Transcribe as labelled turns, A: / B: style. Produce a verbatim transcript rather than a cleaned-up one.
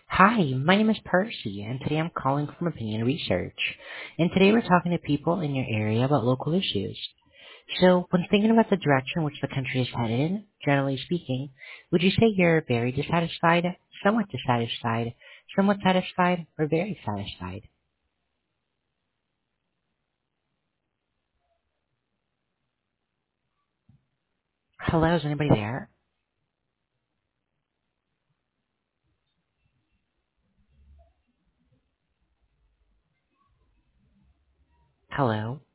A: Hi, my name is Percy, and today I'm calling from Opinion Research. And today we're talking to people in your area about local issues. So, when thinking about the direction which the country is headed in, generally speaking, would you say you're very dissatisfied, somewhat dissatisfied, somewhat satisfied, or very satisfied? Hello, is anybody there? Hello?